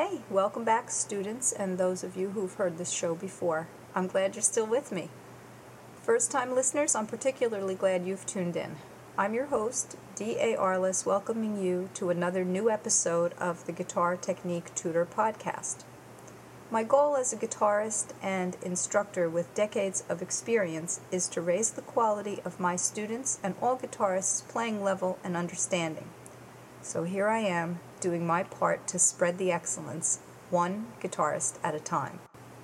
Hey, welcome back, students, and those of you who've heard this show before. I'm glad you're still with me. First-time listeners, I'm particularly glad you've tuned in. I'm your host, D.A. Arliss, welcoming you to another new episode of the Guitar Technique Tutor podcast. My goal as a guitarist and instructor with decades of experience is to raise the quality of my students and all guitarists' playing level and understanding. So here I am, doing my part to spread the excellence, one guitarist at a time.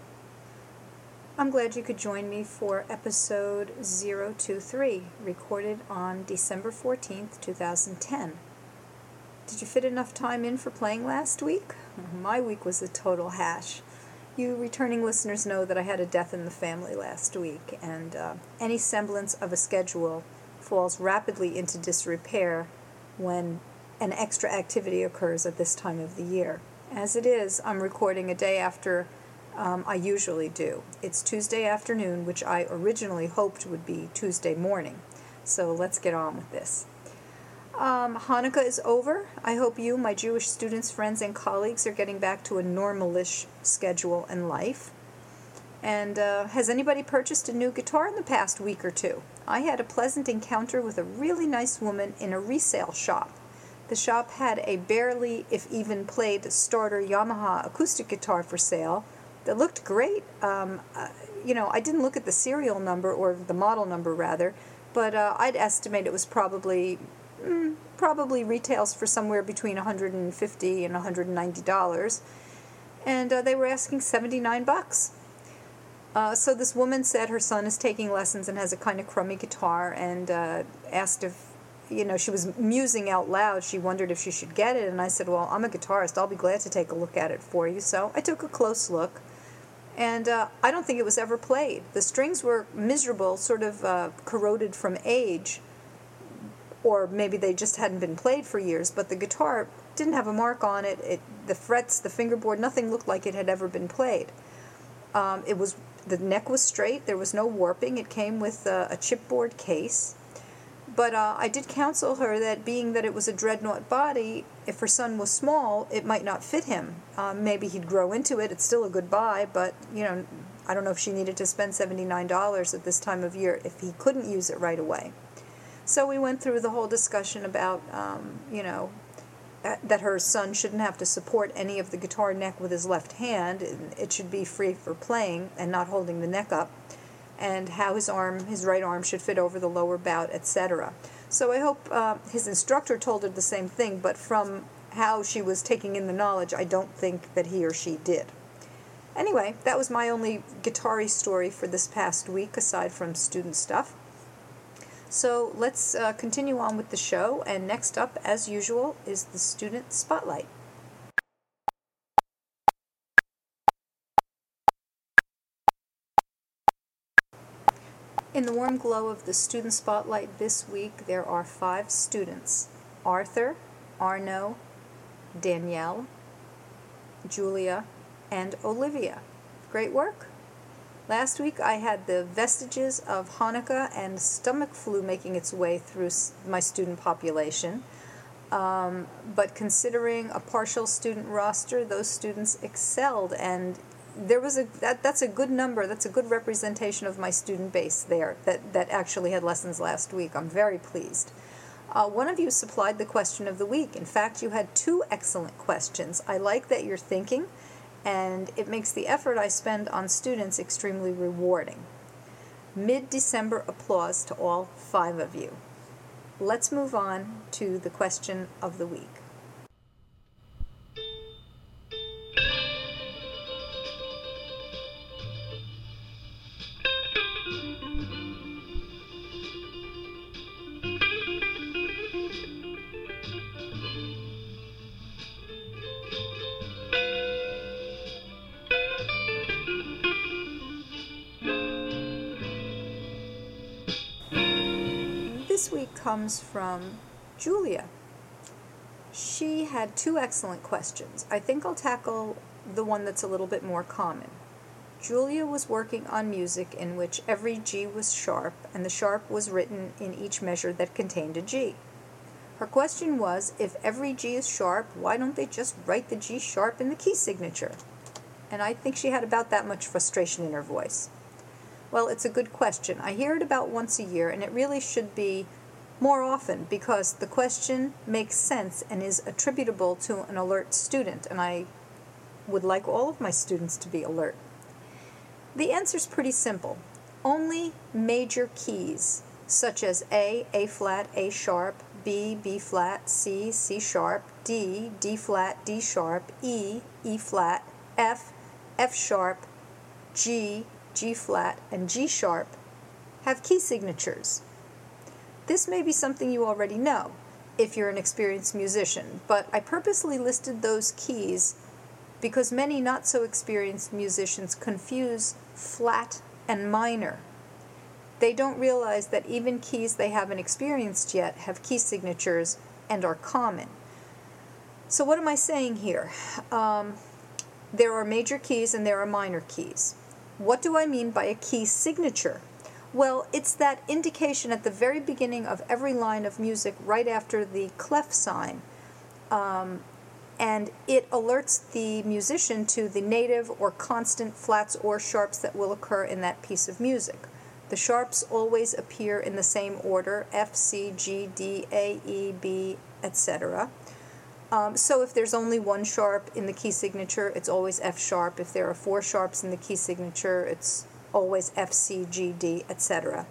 I'm glad you could join me for episode 023, recorded on December 14th, 2010. Did you fit enough time in for playing last week? My week was a total hash. You returning listeners know that I had a death in the family last week, and any semblance of a schedule falls rapidly into disrepair when an extra activity occurs at this time of the year. As it is, I'm recording a day after I usually do. It's Tuesday afternoon, which I originally hoped would be Tuesday morning. So let's get on with this. Hanukkah is over. I hope you, my Jewish students, friends, and colleagues are getting back to a normal-ish schedule and life. And has anybody purchased a new guitar in the past week or two? I had a pleasant encounter with a really nice woman in a resale shop. The shop had a barely, if even played, starter Yamaha acoustic guitar for sale that looked great. I didn't look at the serial number, or the model number rather, but I'd estimate it was probably retails for somewhere between $150 and $190, and they were asking $79. So this woman said her son is taking lessons and has a kind of crummy guitar, and asked if, she was musing out loud. She wondered if she should get it, and I said, well, I'm a guitarist. I'll be glad to take a look at it for you. So I took a close look, and I don't think it was ever played. The strings were miserable, sort of corroded from age, or maybe they just hadn't been played for years, but the guitar didn't have a mark on it. The frets, the fingerboard, nothing looked like it had ever been played. The neck was straight. There was no warping. It came with a chipboard case. But I did counsel her that being that it was a dreadnought body, if her son was small, it might not fit him. Maybe he'd grow into it. It's still a good buy, but, I don't know if she needed to spend $79 at this time of year if he couldn't use it right away. So we went through the whole discussion about, that her son shouldn't have to support any of the guitar neck with his left hand. It should be free for playing and not holding the neck up, and how his right arm should fit over the lower bout, etc. So I hope his instructor told her the same thing, but from how she was taking in the knowledge, I don't think that he or she did. Anyway, that was my only guitar-y story for this past week, aside from student stuff. So let's continue on with the show, and next up, as usual, is the Student Spotlight. In the warm glow of the Student Spotlight this week, there are 5 students: Arthur, Arno, Danielle, Julia, and Olivia. Great work! Last week I had the vestiges of Hanukkah and stomach flu making its way through my student population, but considering a partial student roster, those students excelled, and there was that's a good number. That's a good representation of my student base there that actually had lessons last week. I'm very pleased. One of you supplied the question of the week. In fact, you had 2 excellent questions. I like that you're thinking, and it makes the effort I spend on students extremely rewarding. Mid-December applause to all 5 of you. Let's move on to the question of the week. This week comes from Julia. She had 2 excellent questions. I think I'll tackle the one that's a little bit more common. Julia was working on music in which every G was sharp, and the sharp was written in each measure that contained a G. Her question was, if every G is sharp, why don't they just write the G sharp in the key signature? And I think she had about that much frustration in her voice. Well, it's a good question. I hear it about once a year, and it really should be more often because the question makes sense and is attributable to an alert student, and I would like all of my students to be alert. The answer's pretty simple. Only major keys, such as A flat, A sharp, B flat, C sharp, D flat, D sharp, E flat, F sharp, G flat, and G sharp, have key signatures. This may be something you already know if you're an experienced musician, but I purposely listed those keys because many not so experienced musicians confuse flat and minor. They don't realize that even keys they haven't experienced yet have key signatures and are common. So what am I saying here? There are major keys and there are minor keys. What do I mean by a key signature? Well, it's that indication at the very beginning of every line of music right after the clef sign. And it alerts the musician to the native or constant flats or sharps that will occur in that piece of music. The sharps always appear in the same order, F, C, G, D, A, E, B, etc. So if there's only one sharp in the key signature, it's always F sharp. If there are 4 sharps in the key signature, it's always F, C, G, D, etc.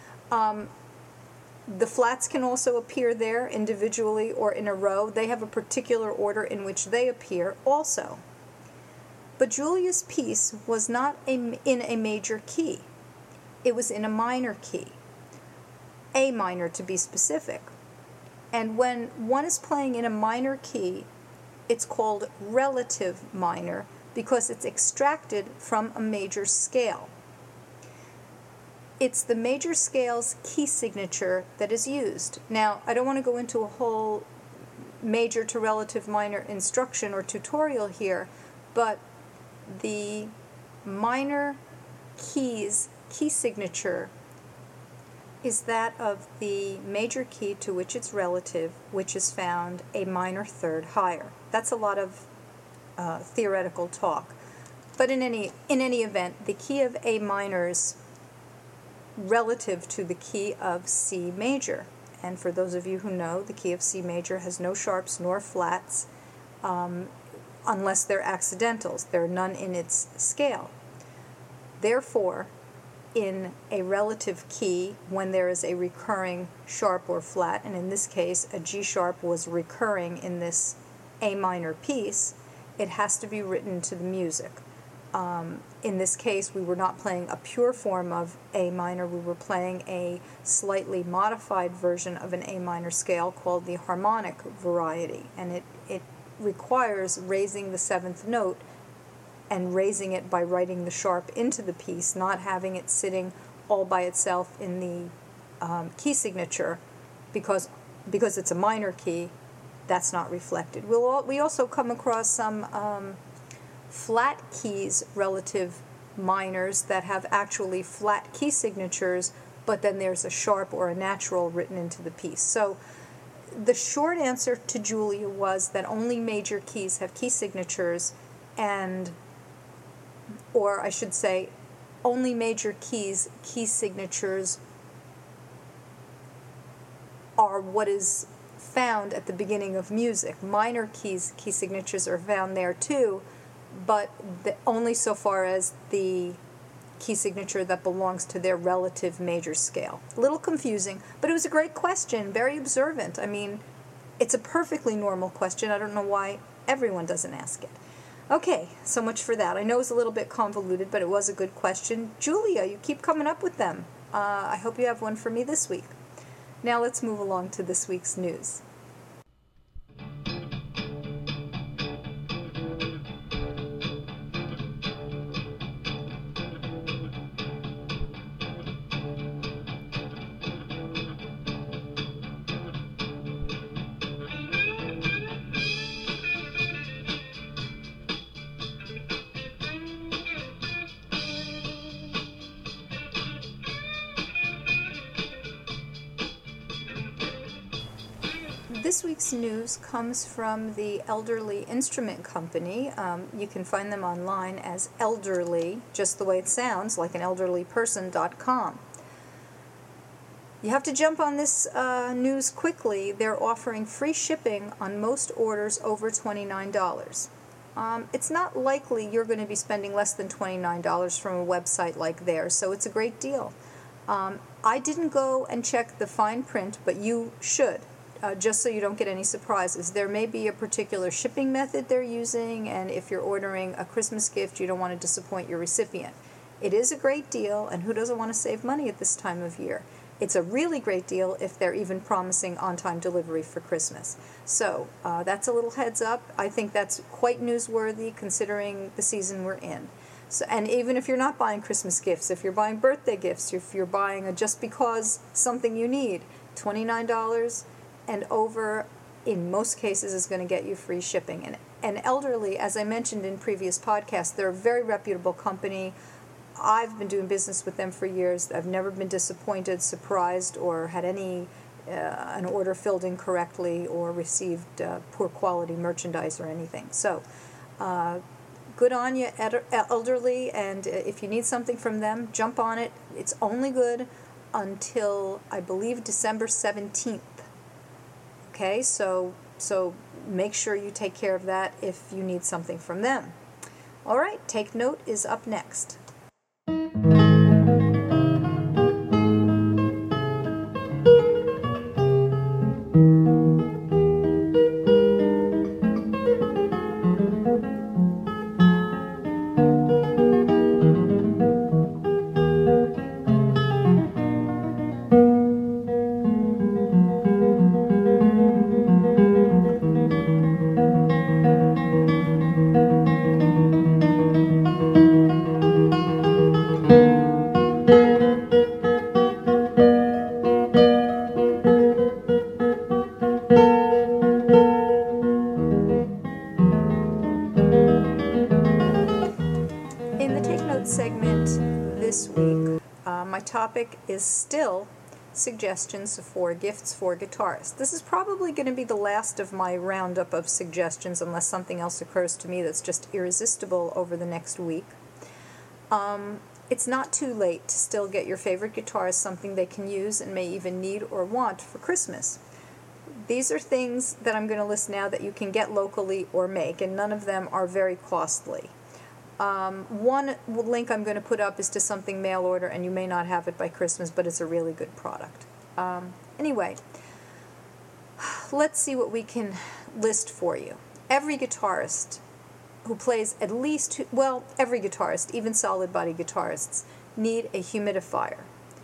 The flats can also appear there individually or in a row. They have a particular order in which they appear also. But Julia's piece was not in a major key. It was in a minor key, A minor to be specific. And when one is playing in a minor key, it's called relative minor because it's extracted from a major scale. It's the major scale's key signature that is used. Now, I don't want to go into a whole major to relative minor instruction or tutorial here, but the minor key's key signature is that of the major key to which it's relative, which is found a minor third higher. That's a lot of theoretical talk. But in any event, the key of A minor's relative to the key of C major. And for those of you who know, the key of C major has no sharps nor flats unless they're accidentals. There are none in its scale. Therefore, in a relative key, when there is a recurring sharp or flat, and in this case a G sharp was recurring in this A minor piece, it has to be written to the music. In this case, we were not playing a pure form of A minor, we were playing a slightly modified version of an A minor scale called the harmonic variety, and it requires raising the 7th note and raising it by writing the sharp into the piece, not having it sitting all by itself in the key signature, because it's a minor key, that's not reflected. We also come across some flat keys relative minors that have actually flat key signatures, but then there's a sharp or a natural written into the piece. So the short answer to Julia was that only major keys have key signatures, or I should say, only major keys' key signatures are what is found at the beginning of music. Minor keys' key signatures are found there too, but only so far as the key signature that belongs to their relative major scale. A little confusing, but it was a great question, very observant. I mean, it's a perfectly normal question. I don't know why everyone doesn't ask it. Okay, so much for that. I know it's a little bit convoluted, but it was a good question. Julia, you keep coming up with them. I hope you have one for me this week. Now let's move along to this week's news. This week's news comes from the Elderly Instrument Company. You can find them online as Elderly, just the way it sounds, like an elderly person.com. You have to jump on this news quickly. They're offering free shipping on most orders over $29. It's not likely you're going to be spending less than $29 from a website like theirs, so it's a great deal. I didn't go and check the fine print, but you should, just so you don't get any surprises. There may be a particular shipping method they're using, and if you're ordering a Christmas gift, you don't want to disappoint your recipient. It is a great deal, and who doesn't want to save money at this time of year? It's a really great deal if they're even promising on-time delivery for Christmas. So that's a little heads up. I think that's quite newsworthy considering the season we're in. So, and even if you're not buying Christmas gifts, if you're buying birthday gifts, if you're buying a just because something you need, $29 and over, in most cases, is going to get you free shipping. And Elderly, as I mentioned in previous podcasts, they're a very reputable company. I've been doing business with them for years. I've never been disappointed, surprised, or had an order filled incorrectly or received poor quality merchandise or anything. So, good on you, Elderly, and if you need something from them, jump on it. It's only good until, I believe, December 17th. Okay, so make sure you take care of that if you need something from them. All right, Take Note is up next. In the Take Note segment this week, my topic is still suggestions for gifts for guitarists. This is probably going to be the last of my roundup of suggestions unless something else occurs to me that's just irresistible over the next week. It's not too late to still get your favorite guitarist something they can use and may even need or want for Christmas. These are things that I'm going to list now that you can get locally or make, and none of them are very costly. One link I'm going to put up is to something mail order, and you may not have it by Christmas, but it's a really good product. Anyway, let's see what we can list for you. Every guitarist who plays at least, every guitarist, even solid body guitarists, need a humidifier.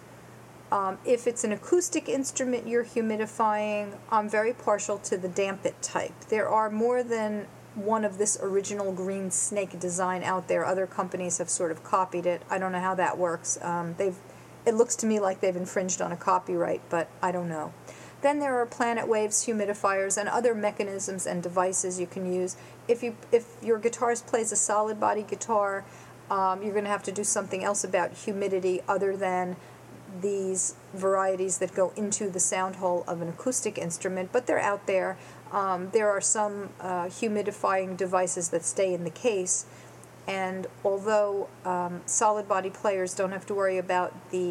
If it's an acoustic instrument you're humidifying, I'm very partial to the Damp It type. There are more than one of this original green snake design out there. Other companies have sort of copied it. I don't know how that works. It looks to me like they've infringed on a copyright, but I don't know. Then there are Planet Waves humidifiers and other mechanisms and devices you can use. If your guitarist plays a solid body guitar, you're going to have to do something else about humidity other than these varieties that go into the sound hole of an acoustic instrument, but they're out there. There are some humidifying devices that stay in the case, and although solid body players don't have to worry about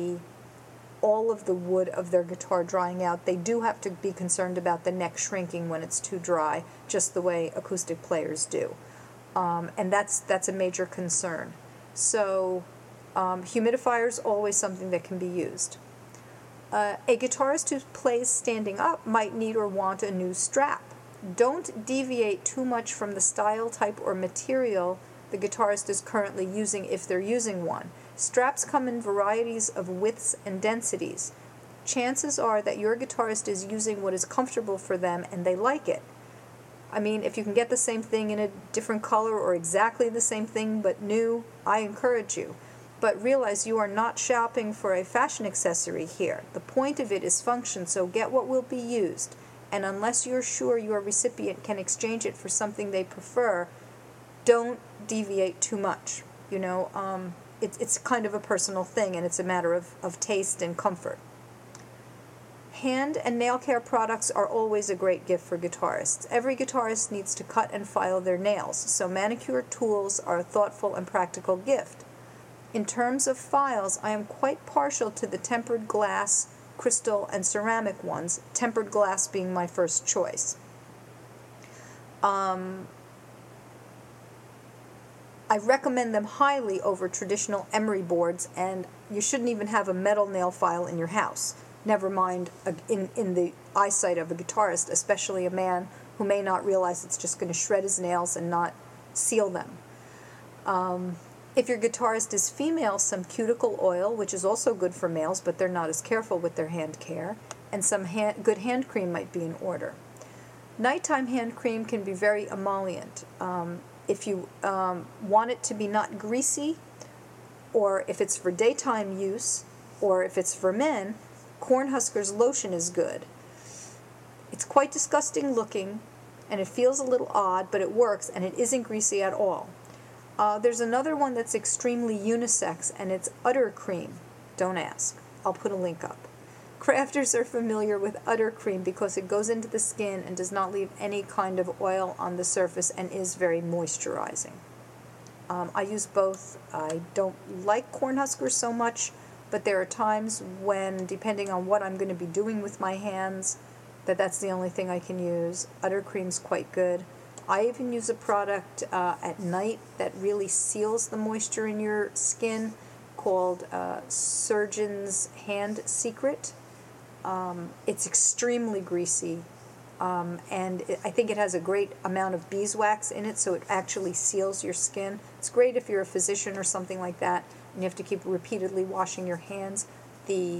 all of the wood of their guitar drying out, they do have to be concerned about the neck shrinking when it's too dry, just the way acoustic players do. And that's a major concern. So humidifier is always something that can be used. A guitarist who plays standing up might need or want a new strap. Don't deviate too much from the style, type, or material the guitarist is currently using if they're using one. Straps come in varieties of widths and densities. Chances are that your guitarist is using what is comfortable for them and they like it. I mean, if you can get the same thing in a different color or exactly the same thing but new, I encourage you. But realize you are not shopping for a fashion accessory here. The point of it is function, so get what will be used. And unless you're sure your recipient can exchange it for something they prefer, don't deviate too much. You know, it's kind of a personal thing, and it's a matter of taste and comfort. Hand and nail care products are always a great gift for guitarists. Every guitarist needs to cut and file their nails, so manicure tools are a thoughtful and practical gift. In terms of files, I am quite partial to the tempered glass, crystal, and ceramic ones, tempered glass being my first choice. I recommend them highly over traditional emery boards, and you shouldn't even have a metal nail file in your house. Never mind in the eyesight of a guitarist, especially a man who may not realize it's just going to shred his nails and not seal them. If your guitarist is female, some cuticle oil, which is also good for males, but they're not as careful with their hand care, and some good hand cream might be in order. Nighttime hand cream can be very emollient. If you want it to be not greasy, or if it's for daytime use, or if it's for men, Cornhusker's lotion is good. It's quite disgusting looking, and it feels a little odd, but it works, and it isn't greasy at all. There's another one that's extremely unisex, and it's Udder Cream. Don't ask. I'll put a link up. Crafters are familiar with Udder Cream because it goes into the skin and does not leave any kind of oil on the surface and is very moisturizing. I use both. I don't like Cornhusker so much, but there are times when, depending on what I'm going to be doing with my hands, that's the only thing I can use. Udder Cream's quite good. I even use a product at night that really seals the moisture in your skin called Surgeon's Hand Secret. It's extremely greasy, and I think it has a great amount of beeswax in it, so it actually seals your skin. It's great if you're a physician or something like that, and you have to keep repeatedly washing your hands. The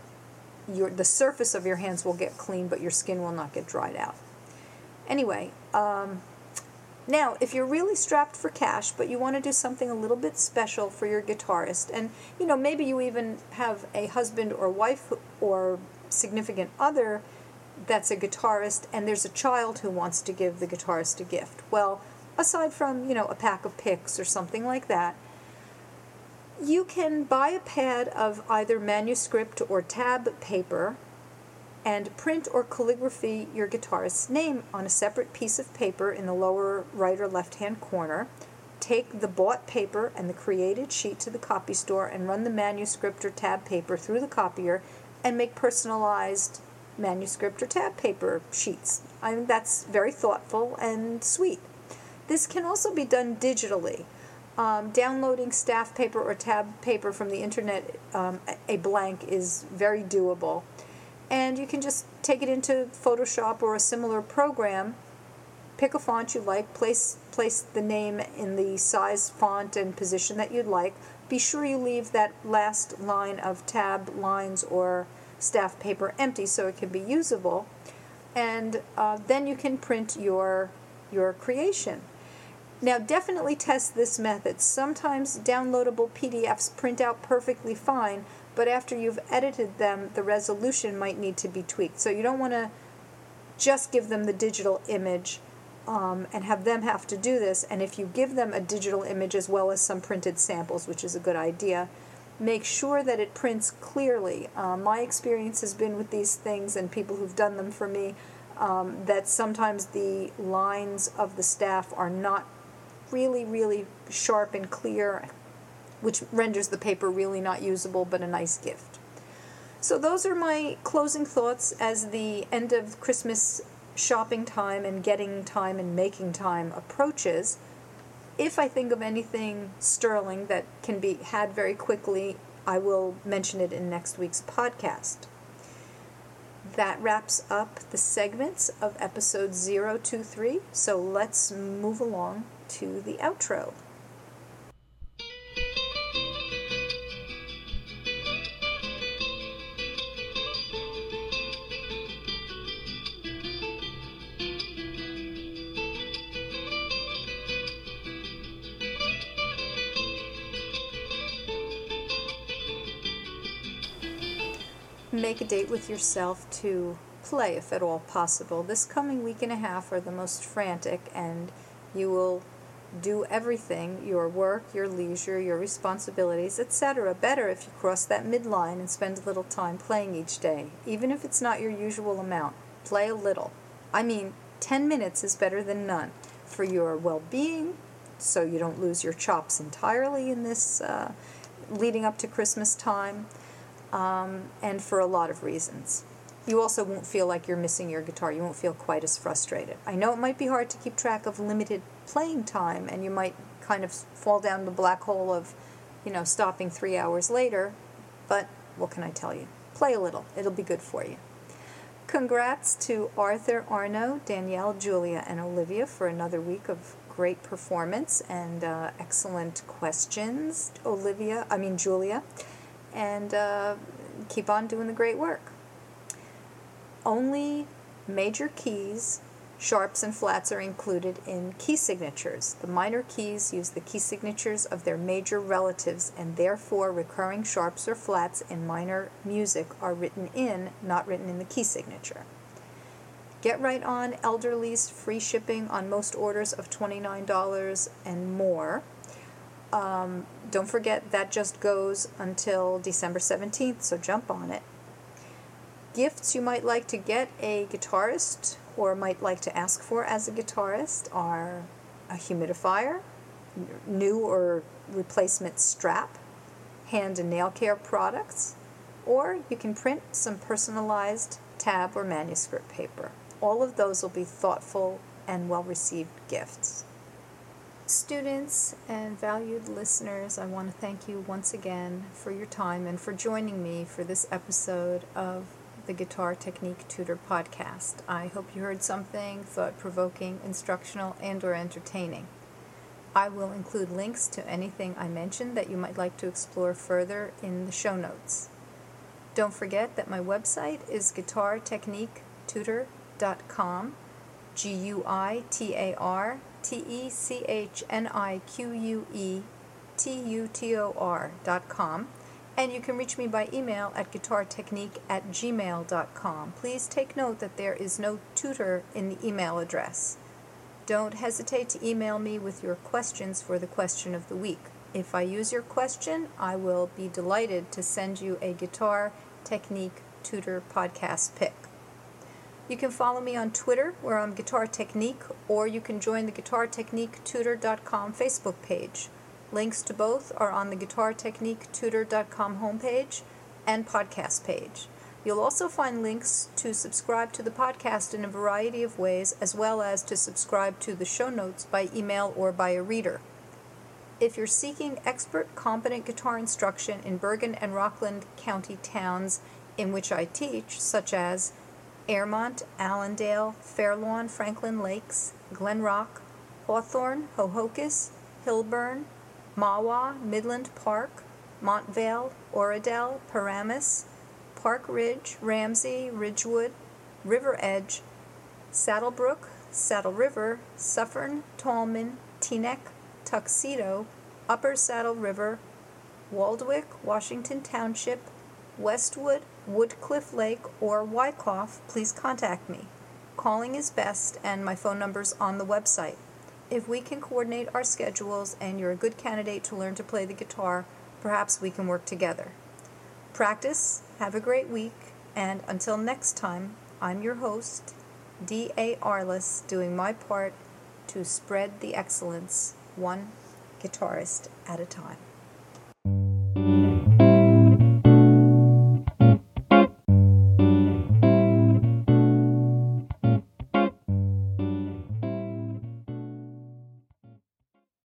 surface of your hands will get clean, but your skin will not get dried out. Anyway, now, if you're really strapped for cash, but you want to do something a little bit special for your guitarist, and, maybe you even have a husband or wife or significant other that's a guitarist, and there's a child who wants to give the guitarist a gift. Well, aside from, a pack of picks or something like that, you can buy a pad of either manuscript or tab paper and print or calligraphy your guitarist's name on a separate piece of paper in the lower right or left-hand corner. Take the bought paper and the created sheet to the copy store and run the manuscript or tab paper through the copier and make personalized manuscript or tab paper sheets. I mean, that's very thoughtful and sweet. This can also be done digitally. Downloading staff paper or tab paper from the internet, a blank, is very doable. And you can just take it into Photoshop or a similar program, pick a font you like, place the name in the size, font, and position that you'd like. Be sure you leave that last line of tab lines or staff paper empty so it can be usable. And then you can print your creation. Now, definitely test this method. Sometimes downloadable PDFs print out perfectly fine, but after you've edited them, the resolution might need to be tweaked. So you don't want to just give them the digital image and have them have to do this. And if you give them a digital image as well as some printed samples, which is a good idea, make sure that it prints clearly. My experience has been with these things, and people who've done them for me, that sometimes the lines of the staff are not really, really sharp and clear, which renders the paper really not usable, but a nice gift. So those are my closing thoughts as the end of Christmas shopping time and getting time and making time approaches. If I think of anything sterling that can be had very quickly, I will mention it in next week's podcast. That wraps up the segments of episode 023, so let's move along to the outro. Make a date with yourself to play, if at all possible. This coming week and a half are the most frantic, and you will do everything, your work, your leisure, your responsibilities, etc., better if you cross that midline and spend a little time playing each day. Even if it's not your usual amount, play a little. I mean, 10 minutes is better than none for your well-being, so you don't lose your chops entirely in this leading up to Christmas time, and for a lot of reasons. You also won't feel like you're missing your guitar. You won't feel quite as frustrated. I know it might be hard to keep track of limited playing time, and you might kind of fall down the black hole of, stopping 3 hours later, but what can I tell you? Play a little. It'll be good for you. Congrats to Arthur, Arno, Danielle, Julia, and Olivia for another week of great performance and excellent questions, Julia, and keep on doing the great work. Only major keys, sharps and flats are included in key signatures. The minor keys use the key signatures of their major relatives, and therefore recurring sharps or flats in minor music are written in, not written in the key signature. Get Right On Elderly's free shipping on most orders of $29 and more. Don't forget that just goes until December 17th, so jump on it. Gifts you might like to get a guitarist or might like to ask for as a guitarist are a humidifier, new or replacement strap, hand and nail care products, or you can print some personalized tab or manuscript paper. All of those will be thoughtful and well-received gifts. Students and valued listeners, I want to thank you once again for your time and for joining me for this episode of the Guitar Technique Tutor podcast. I hope you heard something thought-provoking, instructional, and/or entertaining. I will include links to anything I mentioned that you might like to explore further in the show notes. Don't forget that my website is guitartechniquetutor.com, guitartechniquetutor.com, and you can reach me by email at guitartechnique@gmail.com. Please take note that there is no tutor in the email address. Don't hesitate to email me with your questions for the question of the week. If I use your question, I will be delighted to send you a Guitar Technique Tutor podcast pick. You can follow me on Twitter, where I'm Guitar Technique, or you can join the guitartechniquetutor.com Facebook page. Links to both are on the guitartechniquetutor.com homepage and podcast page. You'll also find links to subscribe to the podcast in a variety of ways, as well as to subscribe to the show notes by email or by a reader. If you're seeking expert, competent guitar instruction in Bergen and Rockland County towns in which I teach, such as Airmont, Allendale, Fairlawn, Franklin Lakes, Glen Rock, Hawthorne, Hohokus, Hillburn, Mahwah, Midland Park, Montvale, Oradell, Paramus, Park Ridge, Ramsey, Ridgewood, River Edge, Saddlebrook, Saddle River, Suffern, Tallman, Teaneck, Tuxedo, Upper Saddle River, Waldwick, Washington Township, Westwood, Woodcliff Lake, or Wyckoff, please contact me. Calling is best, and my phone number's on the website. If we can coordinate our schedules and you're a good candidate to learn to play the guitar, perhaps we can work together. Practice, have a great week, and until next time, I'm your host, D.A. Arliss, doing my part to spread the excellence one guitarist at a time.